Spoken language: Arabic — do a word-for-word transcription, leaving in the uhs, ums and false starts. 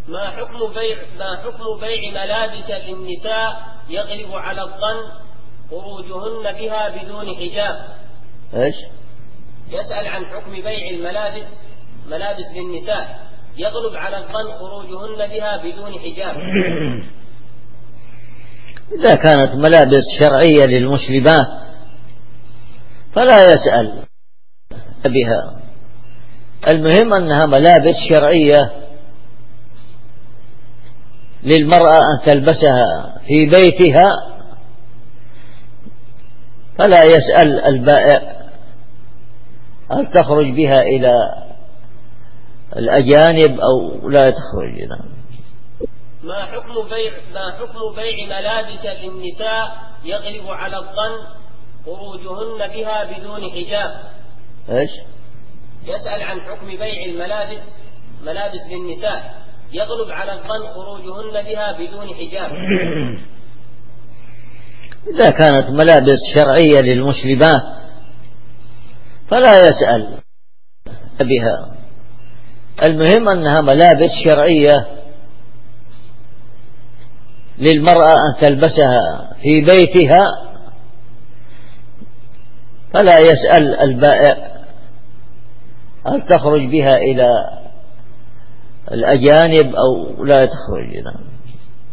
ما حكم بيع ما حكم بيع ملابس للنساء يغلب على الظن خروجهن بها بدون حجاب؟ ايش؟ يسأل عن حكم بيع الملابس ملابس للنساء يغلب على الظن خروجهن بها بدون حجاب. إذا كانت ملابس شرعية للمسلمات فلا يسأل بها، المهم أنها ملابس شرعية للمرأة أن تلبسها في بيتها، فلا يسأل البائع هل تخرج بها إلى الأجانب أو لا تخرج. ما حكم بيع ما حكم بيع ملابس للنساء يغلب على الظن خروجهن بها بدون حجاب؟ ايش؟ يسأل عن حكم بيع الملابس ملابس للنساء يغلب على الظن خروجهن بها بدون حجاب. إذا كانت ملابس شرعية للمسلمات فلا يسأل بها، المهم أنها ملابس شرعية للمرأة أن تلبسها في بيتها، فلا يسأل البائع هل تخرج بها إلى الأجانب أو لا تخرج.